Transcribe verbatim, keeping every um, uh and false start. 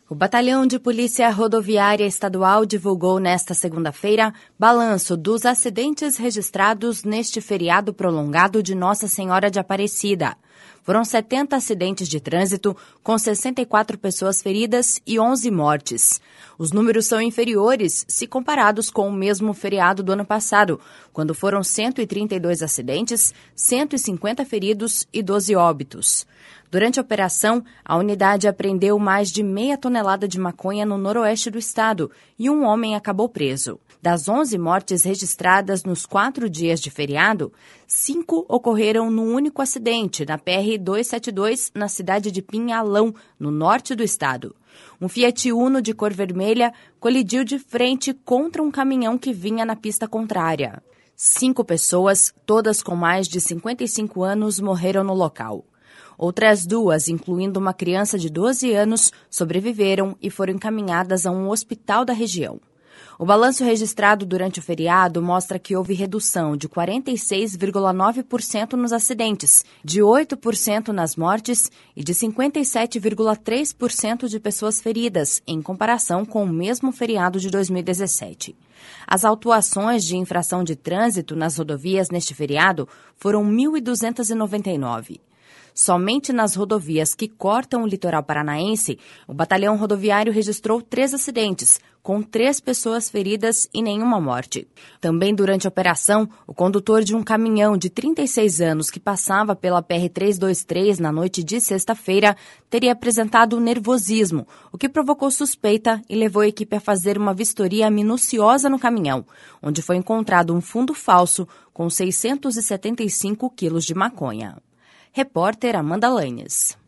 O Batalhão de Polícia Rodoviária Estadual divulgou nesta segunda-feira balanço dos acidentes registrados neste feriado prolongado de Nossa Senhora de Aparecida. Foram setenta acidentes de trânsito, com sessenta e quatro pessoas feridas e onze mortes. Os números são inferiores se comparados com o mesmo feriado do ano passado, quando foram cento e trinta e dois acidentes, cento e cinquenta feridos e doze óbitos. Durante a operação, a unidade apreendeu mais de meia tonelada de maconha no noroeste do estado e um homem acabou preso. Das onze mortes registradas nos quatro dias de feriado, cinco ocorreram num único acidente, na P R duzentos e setenta e dois, na cidade de Pinhalão, no norte do estado. Um Fiat Uno de cor vermelha colidiu de frente contra um caminhão que vinha na pista contrária. Cinco pessoas, todas com mais de cinquenta e cinco anos, morreram no local. Outras duas, incluindo uma criança de doze anos, sobreviveram e foram encaminhadas a um hospital da região. O balanço registrado durante o feriado mostra que houve redução de quarenta e seis vírgula nove por cento nos acidentes, de oito por cento nas mortes e de cinquenta e sete vírgula três por cento de pessoas feridas, em comparação com o mesmo feriado de dois mil e dezessete. As autuações de infração de trânsito nas rodovias neste feriado foram mil duzentos e noventa e nove. Somente nas rodovias que cortam o litoral paranaense, o Batalhão Rodoviário registrou três acidentes, com três pessoas feridas e nenhuma morte. Também durante a operação, o condutor de um caminhão de trinta e seis anos que passava pela P R trezentos e vinte e três na noite de sexta-feira teria apresentado nervosismo, o que provocou suspeita e levou a equipe a fazer uma vistoria minuciosa no caminhão, onde foi encontrado um fundo falso com seiscentos e setenta e cinco quilos de maconha. Repórter Amanda Lanes.